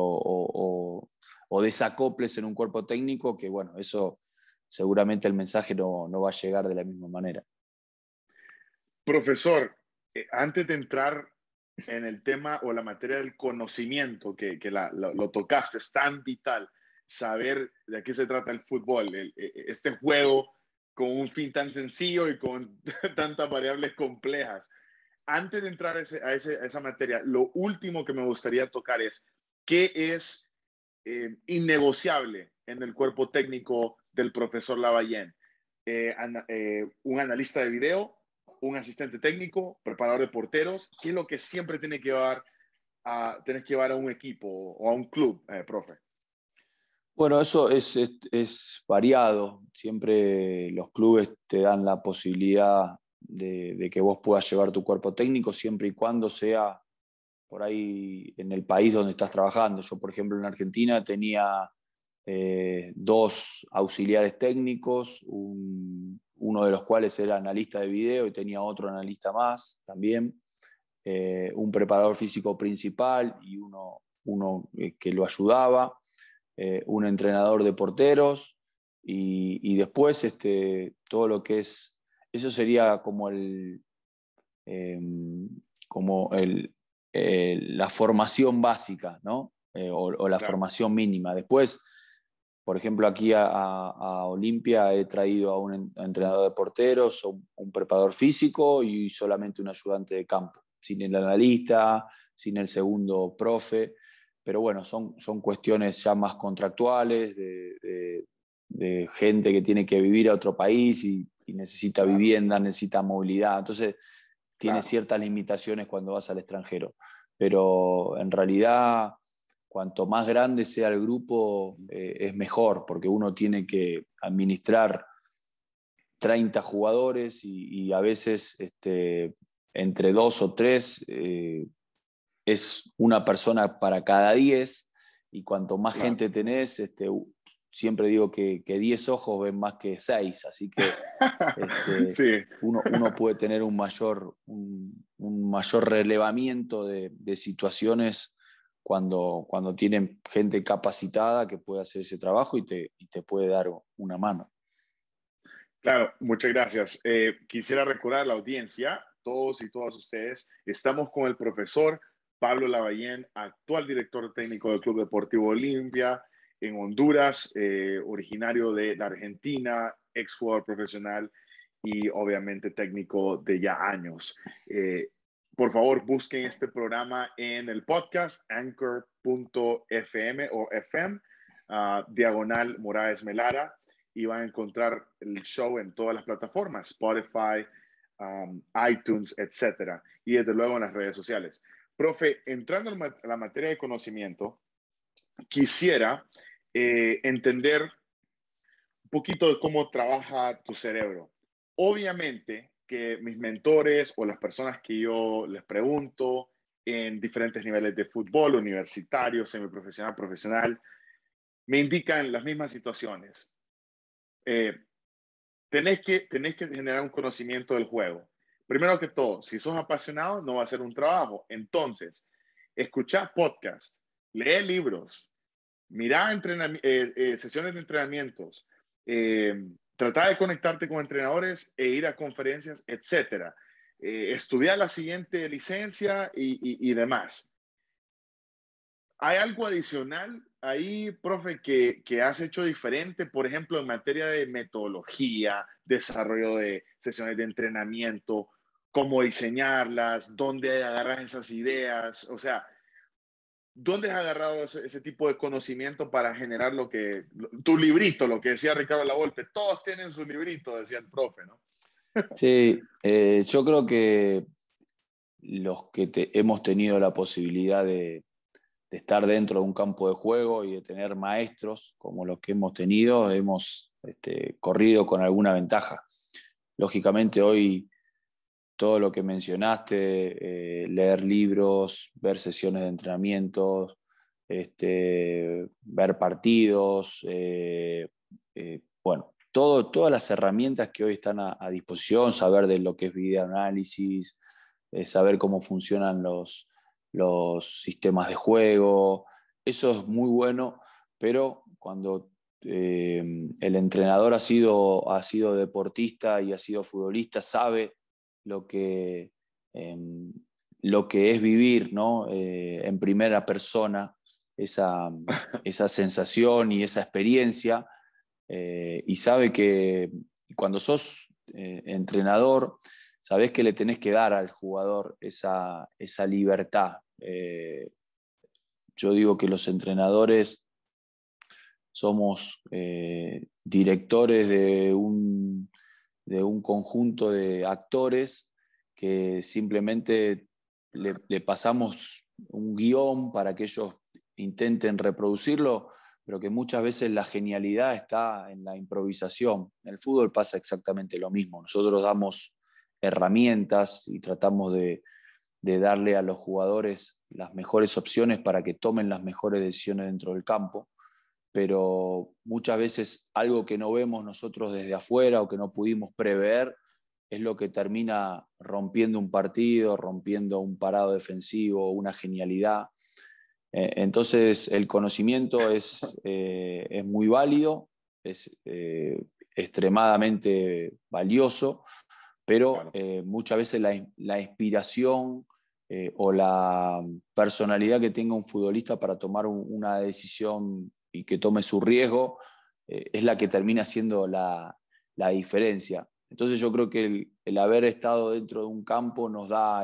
o desacoples en un cuerpo técnico, que bueno, eso seguramente el mensaje no va a llegar de la misma manera. Profesor, antes de entrar en el tema o la materia del conocimiento que lo tocaste, es tan vital. saber de qué se trata el fútbol, este juego con un fin tan sencillo y con tantas variables complejas. Antes de entrar a esa materia, lo último que me gustaría tocar es qué es innegociable en el cuerpo técnico del profesor Lavallén. Un analista de video, un asistente técnico, preparador de porteros. ¿Qué es lo que siempre tenés que llevar a un equipo o a un club, profe? Bueno, eso es variado. Siempre los clubes te dan la posibilidad de que vos puedas llevar tu cuerpo técnico siempre y cuando sea por ahí en el país donde estás trabajando. Yo, por ejemplo, en Argentina tenía 2 auxiliares técnicos, uno de los cuales era analista de video y tenía otro analista más también, un preparador físico principal y uno que lo ayudaba, un entrenador de porteros y después todo lo que es, eso sería como la formación básica, ¿no? O la Claro. formación mínima. Después, por ejemplo, aquí a Olimpia he traído a un entrenador de porteros, un preparador físico y solamente un ayudante de campo, sin el analista, sin el segundo profe. Pero bueno, son cuestiones ya más contractuales de gente que tiene que vivir a otro país y necesita Claro, vivienda, necesita movilidad. Entonces, tiene claro. ciertas limitaciones cuando vas al extranjero. Pero en realidad, cuanto más grande sea el grupo, es mejor, porque uno tiene que administrar 30 jugadores y a veces entre 2 o 3 es una persona para cada 10 y cuanto más Claro. gente tenés, siempre digo que 10 ojos ven más que 6, así que Sí, uno puede tener un mayor relevamiento de situaciones cuando tienen gente capacitada que puede hacer ese trabajo y te puede dar una mano. claro, muchas gracias. Quisiera recordar a la audiencia, todos y todas ustedes, estamos con el profesor Pablo Lavallén, actual director técnico del Club Deportivo Olimpia en Honduras, originario de la Argentina, exjugador profesional y obviamente técnico de ya años. Por favor, busquen este programa en el podcast anchor.fm o FM, diagonal Moraes Melara, y van a encontrar el show en todas las plataformas, Spotify, iTunes, etcétera, y desde luego en las redes sociales. Profe, entrando en la materia de conocimiento, quisiera entender un poquito de cómo trabaja tu cerebro. Obviamente que mis mentores o las personas que yo les pregunto en diferentes niveles de fútbol, universitario, semiprofesional, profesional, me indican las mismas situaciones. Eh, tenés que generar un conocimiento del juego. Primero que todo, si sos apasionado, no va a ser un trabajo. Entonces, escuchá podcasts, lee libros, mirá sesiones de entrenamientos, trata de conectarte con entrenadores e ir a conferencias, etcétera. Estudiar la siguiente licencia y demás. ¿Hay algo adicional ahí, profe, que has hecho diferente, por ejemplo, en materia de metodología, desarrollo de sesiones de entrenamiento, cómo diseñarlas, dónde agarras esas ideas? O sea, ¿dónde has agarrado ese tipo de conocimiento para generar tu librito, lo que decía Ricardo Lavolpe? Todos tienen su librito, decía el profe, ¿no? Sí, yo creo que los que hemos tenido la posibilidad de estar dentro de un campo de juego y de tener maestros como los que hemos tenido, hemos corrido con alguna ventaja. Lógicamente hoy todo lo que mencionaste, leer libros, ver sesiones de entrenamientos, ver partidos, bueno, todas las herramientas que hoy están a disposición, saber de lo que es videoanálisis, saber cómo funcionan los sistemas de juego, eso es muy bueno, pero cuando el entrenador ha sido deportista y ha sido futbolista, sabe lo que, eh, lo que es vivir, ¿no? En primera persona esa sensación y esa experiencia, y sabe que cuando sos entrenador, sabés que le tenés que dar al jugador esa libertad. Yo digo que los entrenadores somos directores de un conjunto de actores que simplemente le pasamos un guión para que ellos intenten reproducirlo, pero que muchas veces la genialidad está en la improvisación. En el fútbol pasa exactamente lo mismo. Nosotros damos herramientas y tratamos de darle a los jugadores las mejores opciones para que tomen las mejores decisiones dentro del campo, pero muchas veces algo que no vemos nosotros desde afuera o que no pudimos prever es lo que termina rompiendo un partido, rompiendo un parado defensivo, una genialidad. Entonces el conocimiento es muy válido, es extremadamente valioso, pero muchas veces la inspiración o la personalidad que tenga un futbolista para tomar una decisión y que tome su riesgo es la que termina siendo la diferencia. Entonces yo creo que el haber estado dentro de un campo nos da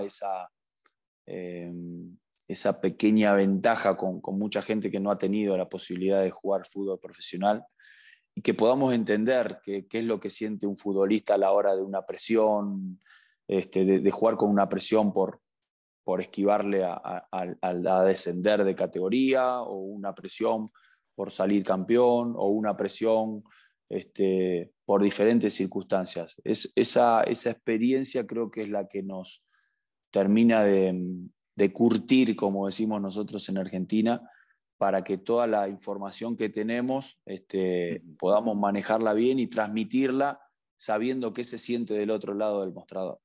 esa pequeña ventaja con mucha gente que no ha tenido la posibilidad de jugar fútbol profesional, y que podamos entender qué es lo que siente un futbolista a la hora de una presión, de jugar con una presión por esquivarle a descender de categoría, o una presión por salir campeón, o una presión por diferentes circunstancias. Esa experiencia creo que es la que nos termina de curtir, como decimos nosotros en Argentina, para que toda la información que tenemos podamos manejarla bien y transmitirla sabiendo qué se siente del otro lado del mostrador.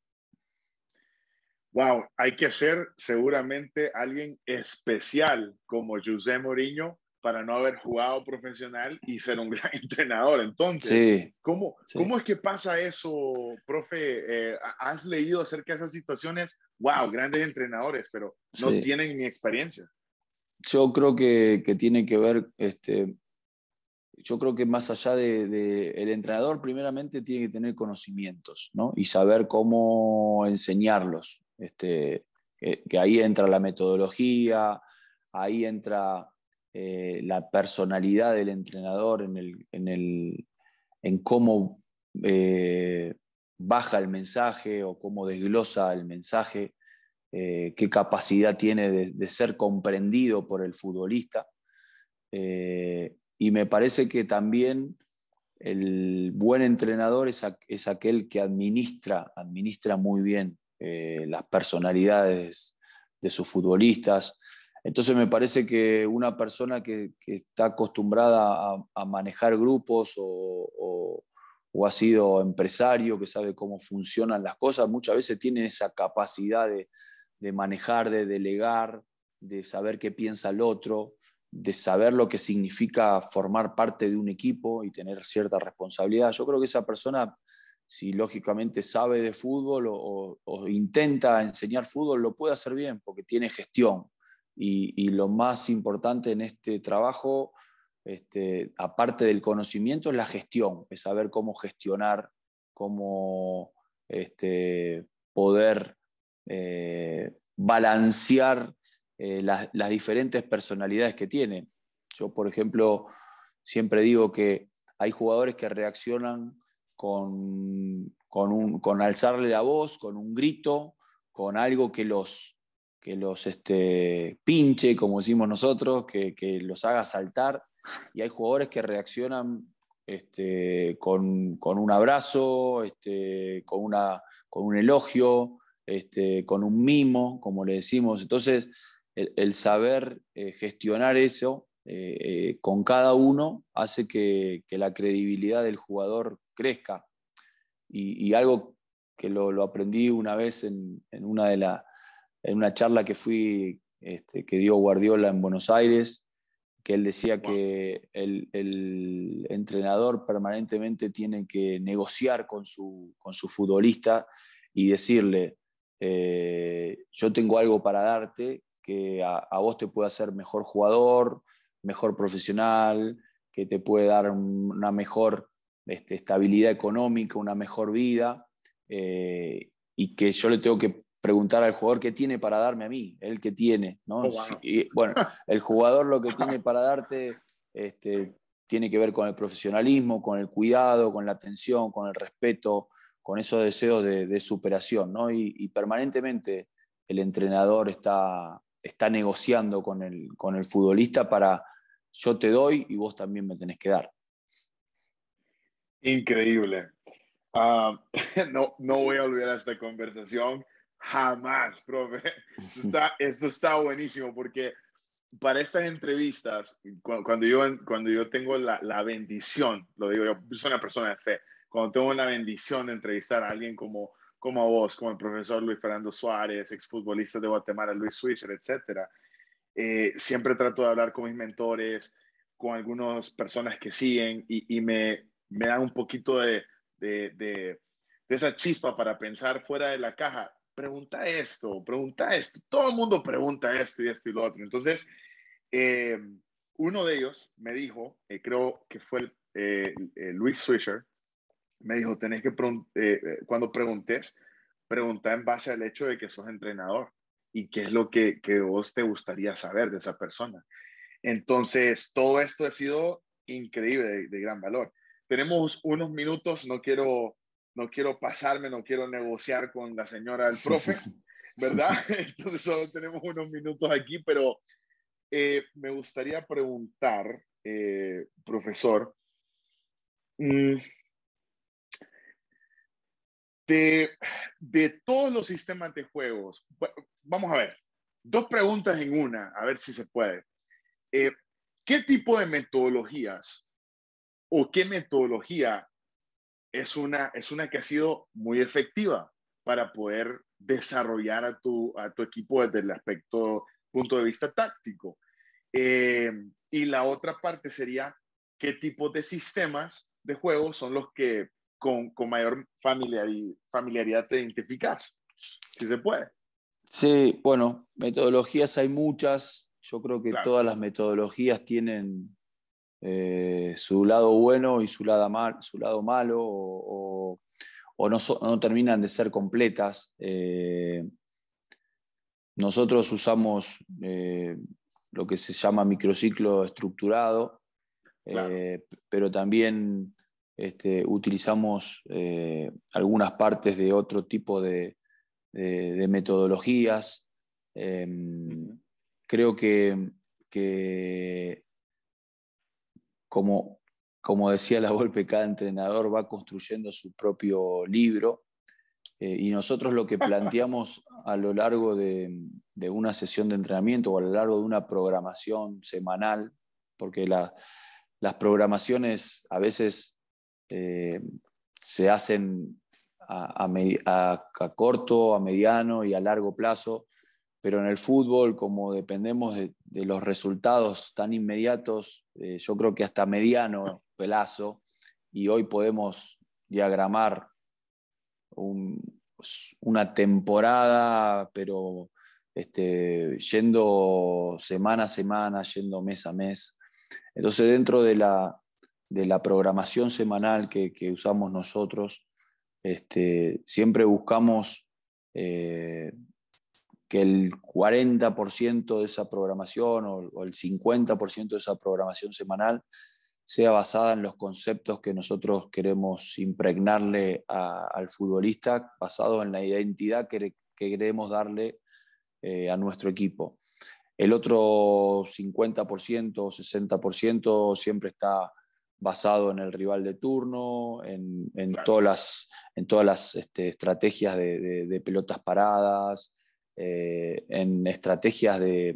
Wow, hay que ser seguramente alguien especial como José Mourinho para no haber jugado profesional y ser un gran entrenador. Entonces, Sí, ¿cómo sí. es que pasa eso, profe? ¿Has leído acerca de esas situaciones? Wow, grandes entrenadores, pero no Sí. tienen mi experiencia. Yo creo que tiene que ver, yo creo que más allá el entrenador, primeramente tiene que tener conocimientos, ¿no? Y saber cómo enseñarlos. Que ahí entra la metodología, ahí entra la personalidad del entrenador en cómo baja el mensaje o cómo desglosa el mensaje, qué capacidad tiene de ser comprendido por el futbolista. Y me parece que también el buen entrenador es aquel que administra muy bien las personalidades de sus futbolistas. Entonces me parece que una persona que está acostumbrada a manejar grupos o ha sido empresario, que sabe cómo funcionan las cosas, muchas veces tiene esa capacidad de manejar, de delegar, de saber qué piensa el otro, de saber lo que significa formar parte de un equipo y tener cierta responsabilidad. Yo creo que esa persona, si lógicamente sabe de fútbol o intenta enseñar fútbol, lo puede hacer bien porque tiene gestión. Y lo más importante en este trabajo, aparte del conocimiento, es la gestión, es saber cómo gestionar, cómo poder balancear las diferentes personalidades que tiene. Yo, por ejemplo, siempre digo que hay jugadores que reaccionan con alzarle la voz, con un grito, con algo que los pinche, como decimos nosotros, que los haga saltar. Y hay jugadores que reaccionan con un abrazo, con un elogio, con un mimo, como le decimos. Entonces, el saber gestionar eso con cada uno hace que la credibilidad del jugador crezca. Y algo que lo aprendí una vez en una charla que que dio Guardiola en Buenos Aires, que él decía que el entrenador permanentemente tiene que negociar con su futbolista y decirle, yo tengo algo para darte que a vos te puede hacer mejor jugador, mejor profesional, que te puede dar una mejor estabilidad económica, una mejor vida, y que yo le tengo que preguntar al jugador qué tiene para darme a mí, él qué tiene, ¿no? Oh, wow. Y, bueno, el jugador lo que tiene para darte tiene que ver con el profesionalismo, con el cuidado, con la atención, con el respeto, con esos deseos de superación, ¿no? Y permanentemente el entrenador está negociando con el futbolista para yo te doy y vos también me tenés que dar. Increíble. No voy a olvidar esta conversación jamás, profe. Esto está buenísimo porque para estas entrevistas, cuando yo tengo la bendición, lo digo yo, soy una persona de fe, cuando tengo la bendición de entrevistar a alguien como a vos, como el profesor Luis Fernando Suárez, exfutbolista de Guatemala, Luis Swisher, etcétera, siempre trato de hablar con mis mentores, con algunas personas que siguen y me dan un poquito de esa chispa para pensar fuera de la caja. Pregunta esto. Todo el mundo pregunta esto y esto y lo otro. Entonces, uno de ellos me dijo, creo que fue Luis Swisher, me dijo, tenés que, cuando preguntes, pregunta en base al hecho de que sos entrenador y qué es lo que vos te gustaría saber de esa persona. Entonces, todo esto ha sido increíble, de gran valor. Tenemos unos minutos, no quiero pasarme, no quiero negociar con la señora del profe, ¿verdad? Entonces, solo tenemos unos minutos aquí, pero me gustaría preguntar, profesor, mm, de todos los sistemas de juegos, vamos a ver, dos preguntas en una, a ver si se puede. ¿Qué tipo de metodologías o qué metodología es una que ha sido muy efectiva para poder desarrollar a tu equipo desde el punto de vista táctico? Y la otra parte sería, ¿qué tipos de sistemas de juego son los que con mayor familiaridad te identificas? Si se puede. Sí, bueno, metodologías hay muchas. Yo creo que Claro. todas las metodologías tienen su lado bueno y su lado malo, o no terminan de ser completas. Nosotros usamos lo que se llama microciclo estructurado, Claro. pero también utilizamos algunas partes de otro tipo de metodologías. Creo que como decía la Volpe, cada entrenador va construyendo su propio libro, y nosotros lo que planteamos a lo largo de una sesión de entrenamiento o a lo largo de una programación semanal, porque las programaciones a veces se hacen a corto, a mediano y a largo plazo, pero en el fútbol, como dependemos de los resultados tan inmediatos, yo creo que hasta mediano plazo, y hoy podemos diagramar una temporada, pero yendo semana a semana, yendo mes a mes. Entonces, dentro de la programación semanal que usamos nosotros, siempre buscamos que el 40% de esa programación o el 50% de esa programación semanal sea basada en los conceptos que nosotros queremos impregnarle al futbolista, basado en la identidad que queremos darle a nuestro equipo. El otro 50% o 60% siempre está basado en el rival de turno, en Claro. todas las estrategias de pelotas paradas, en estrategias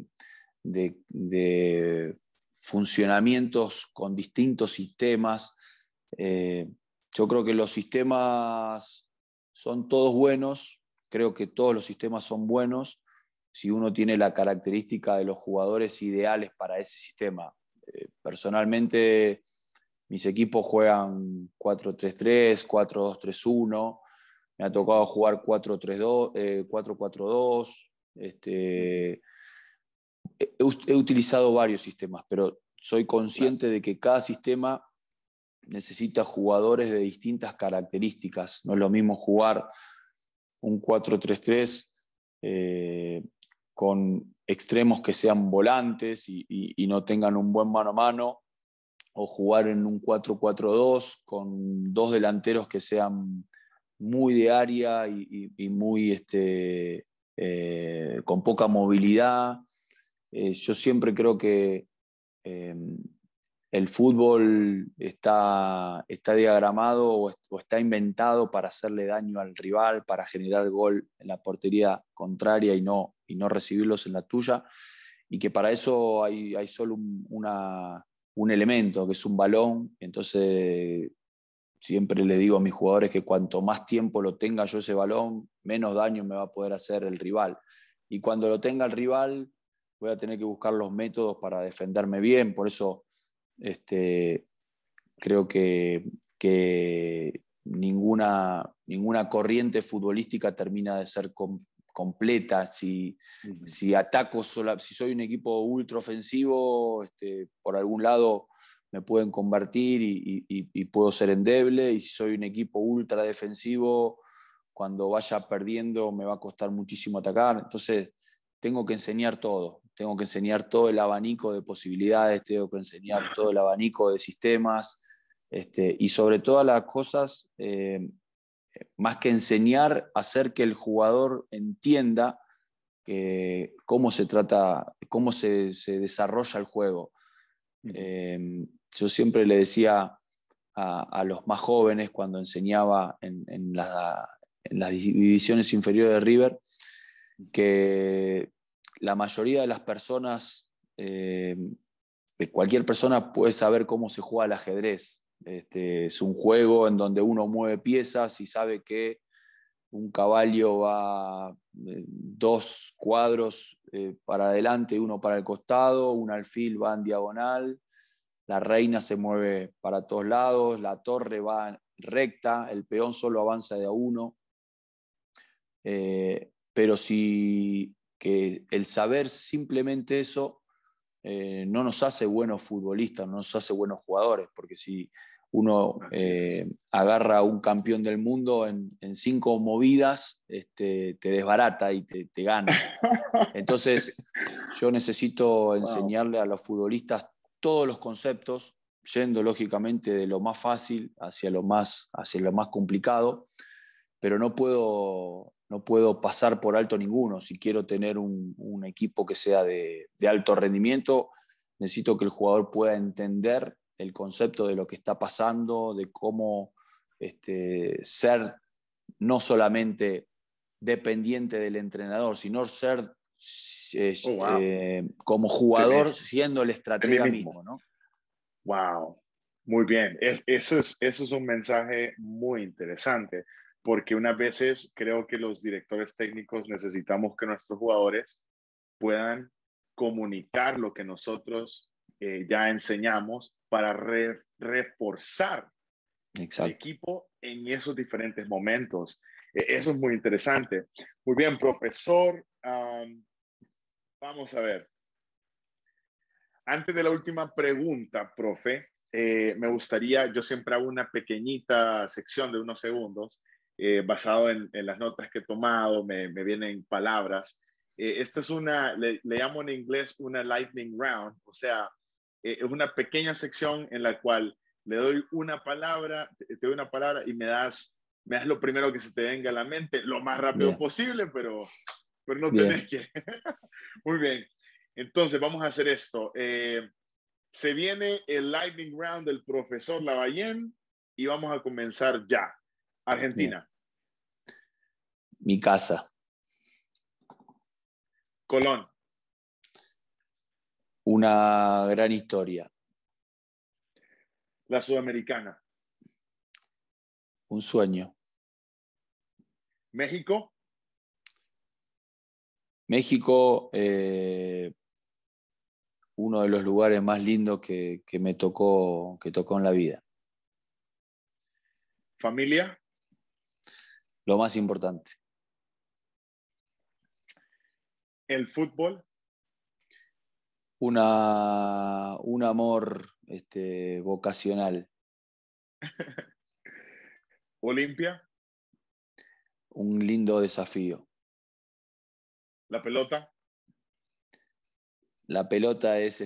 de funcionamientos con distintos sistemas. Yo creo que los sistemas son todos buenos, creo que todos los sistemas son buenos si uno tiene la característica de los jugadores ideales para ese sistema. Personalmente, mis equipos juegan 4-3-3, 4-2-3-1, me ha tocado jugar 4-3-2, 4-4-2, he utilizado varios sistemas, pero soy consciente de que cada sistema necesita jugadores de distintas características. No es lo mismo jugar un 4-3-3 con extremos que sean volantes y no tengan un buen mano a mano, o jugar en un 4-4-2 con dos delanteros que sean muy de área y muy con poca movilidad. Yo siempre creo que el fútbol está diagramado o está inventado para hacerle daño al rival, para generar gol en la portería contraria y no recibirlos en la tuya, y que para eso hay solo un elemento, que es un balón. Entonces siempre le digo a mis jugadores que cuanto más tiempo lo tenga yo ese balón, menos daño me va a poder hacer el rival. Y cuando lo tenga el rival, voy a tener que buscar los métodos para defenderme bien. Por eso creo que ninguna corriente futbolística termina de ser completa. Si ataco si soy un equipo ultra ofensivo, por algún lado me pueden convertir y puedo ser endeble, y si soy un equipo ultra defensivo, cuando vaya perdiendo me va a costar muchísimo atacar. Entonces tengo que enseñar todo el abanico de posibilidades, tengo que enseñar todo el abanico de sistemas, y sobre todas las cosas, más que enseñar, hacer que el jugador entienda cómo se desarrolla el juego. Yo siempre le decía a los más jóvenes, cuando enseñaba en las divisiones inferiores de River, que la mayoría de las personas, cualquier persona puede saber cómo se juega el ajedrez. Es un juego en donde uno mueve piezas y sabe que un caballo va 2 cuadros para adelante y 1 para el costado, un alfil va en diagonal, la reina se mueve para todos lados, la torre va recta, el peón solo avanza de a 1. Pero que el saber simplemente eso no nos hace buenos futbolistas, no nos hace buenos jugadores, porque si uno agarra a un campeón del mundo en 5 movidas, te desbarata y te gana. Entonces yo necesito enseñarle a los futbolistas todos los conceptos, yendo lógicamente de lo más fácil hacia lo más complicado, pero no puedo pasar por alto ninguno. Si quiero tener un equipo que sea de alto rendimiento, necesito que el jugador pueda entender el concepto de lo que está pasando, de cómo ser no solamente dependiente del entrenador, sino ser como jugador siendo el estratega mismo, ¿no? Wow, muy bien. Eso es un mensaje muy interesante, porque unas veces creo que los directores técnicos necesitamos que nuestros jugadores puedan comunicar lo que nosotros ya enseñamos para reforzar el equipo en esos diferentes momentos. Eso es muy interesante. Muy bien, profesor. Vamos a ver. Antes de la última pregunta, profe, me gustaría, yo siempre hago una pequeñita sección de unos segundos, basado en las notas que he tomado, me vienen palabras. Esta es le llamo en inglés una lightning round, o sea, es una pequeña sección en la cual le doy una palabra, te doy una palabra y me das lo primero que se te venga a la mente, lo más rápido posible, pero no tenés que. Muy bien. Entonces, vamos a hacer esto. Se viene el lightning round del profesor Lavallén y vamos a comenzar ya. Argentina. Mi casa. Colón. Una gran historia. La Sudamericana. Un sueño. México. México, uno de los lugares más lindos que me tocó en la vida. Familia. Lo más importante. El fútbol. un amor vocacional. Olimpia, Un lindo desafío. la pelota, La pelota es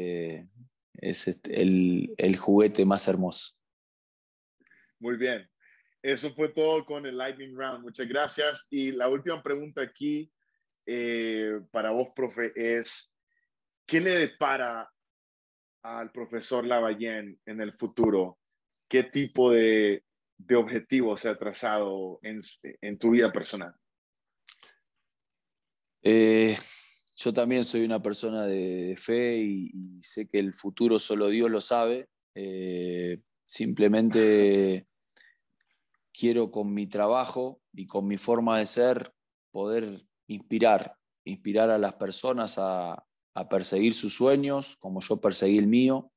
el juguete más hermoso. muy bien. Eso fue todo con el Lightning Round. Muchas gracias. Y la última pregunta aquí para vos, profe, es ¿qué le depara al profesor Lavallén en el futuro? ¿Qué tipo de objetivos se ha trazado en tu vida personal? Yo también soy una persona de fe y sé que el futuro solo Dios lo sabe. Simplemente quiero con mi trabajo y con mi forma de ser poder inspirar a las personas a perseguir sus sueños, como yo perseguí el mío,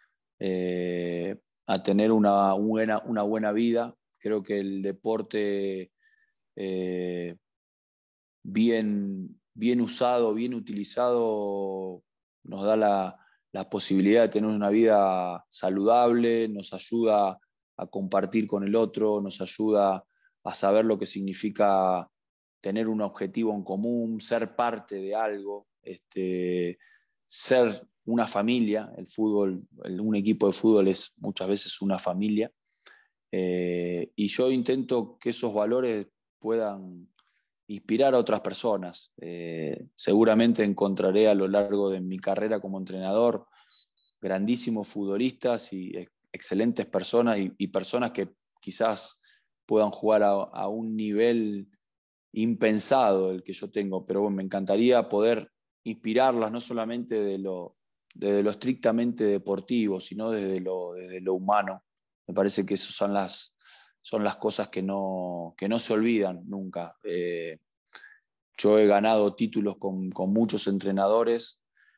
a tener una buena vida. Creo que el deporte bien usado, bien utilizado, nos da la posibilidad de tener una vida saludable, nos ayuda a compartir con el otro, nos ayuda a saber lo que significa tener un objetivo en común, ser parte de algo, ser una familia. El fútbol, un equipo de fútbol es muchas veces una familia. Y yo intento que esos valores puedan inspirar a otras personas. Seguramente encontraré a lo largo de mi carrera como entrenador grandísimos futbolistas y excelentes personas y personas que quizás puedan jugar a un nivel impensado el que yo tengo, pero bueno, me encantaría poder inspirarlas no solamente desde lo estrictamente deportivo, sino desde lo humano. Me parece que esas son las cosas que no se olvidan nunca. Yo he ganado títulos con muchos entrenadores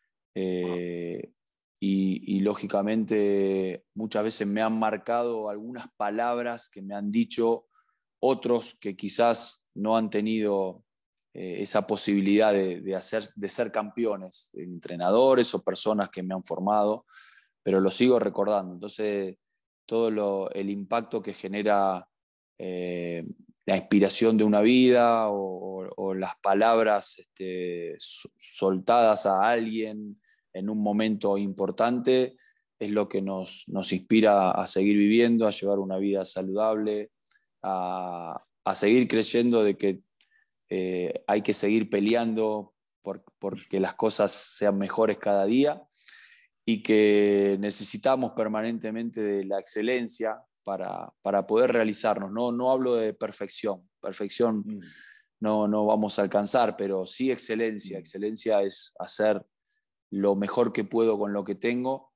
y lógicamente muchas veces me han marcado algunas palabras que me han dicho otros que quizás no han tenido esa posibilidad de ser campeones, de entrenadores o personas que me han formado, pero lo sigo recordando. Entonces, todo el impacto que genera la inspiración de una vida o las palabras soltadas a alguien en un momento importante es lo que nos inspira a seguir viviendo, a llevar una vida saludable, a seguir creyendo de que hay que seguir peleando porque las cosas sean mejores cada día y que necesitamos permanentemente de la excelencia para poder realizarnos. No hablo de perfección no vamos a alcanzar, pero sí excelencia. Excelencia es hacer lo mejor que puedo con lo que tengo,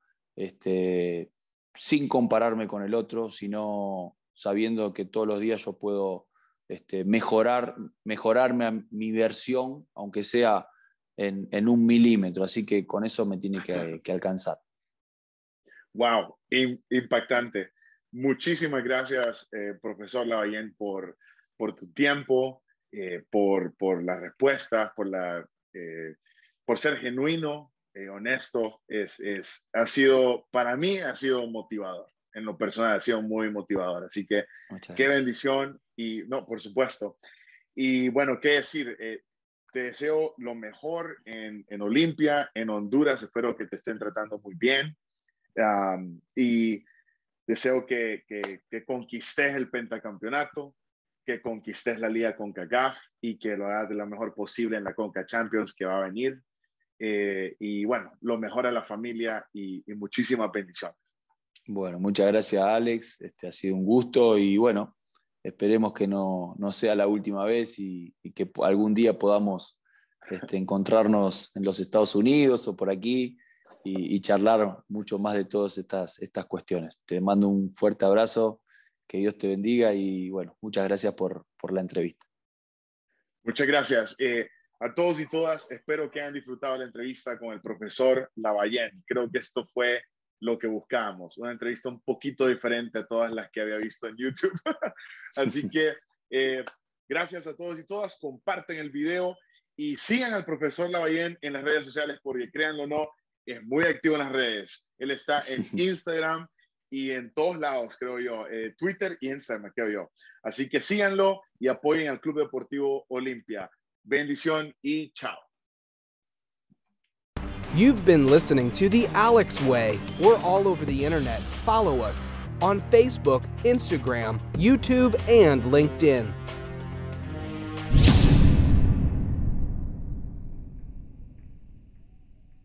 sin compararme con el otro, sino sabiendo que todos los días yo puedo mejorarme a mi versión, aunque sea en 1 milímetro. Así que con eso me tiene que alcanzar. Wow, impactante. Muchísimas gracias, profesor Lavallén, por tu tiempo, por las respuestas, por ser genuino, honesto. Para mí ha sido motivador. En lo personal ha sido muy motivador. Así que Muchas qué gracias. bendición. Y no, por supuesto. Y bueno, qué decir, te deseo lo mejor en Olimpia, en Honduras. Espero que te estén tratando muy bien. Y deseo que conquistes el pentacampeonato, que conquistes la liga CONCACAF y que lo hagas de la mejor posible en la CONCA Champions que va a venir. Y bueno, lo mejor a la familia y muchísimas bendiciones. Bueno, muchas gracias, Alex. Ha sido un gusto y bueno, esperemos que no sea la última vez y que algún día podamos encontrarnos en los Estados Unidos o por aquí y charlar mucho más de todas estas cuestiones. Te mando un fuerte abrazo, que Dios te bendiga y bueno, muchas gracias por la entrevista. Muchas gracias. A todos y todas, espero que hayan disfrutado la entrevista con el profesor Lavallén. Creo que esto fue lo que buscábamos, una entrevista un poquito diferente a todas las que había visto en YouTube. Así que gracias a todos y todas, comparten el video y sigan al profesor Lavallén en las redes sociales porque créanlo o no, es muy activo en las redes. Él está en Instagram y en todos lados, creo yo. Twitter y Instagram, creo yo. Así que síganlo y apoyen al Club Deportivo Olimpia. Bendición y chao. You've been listening to The Alex Way. We're all over the internet. Follow us on Facebook, Instagram, YouTube, and LinkedIn.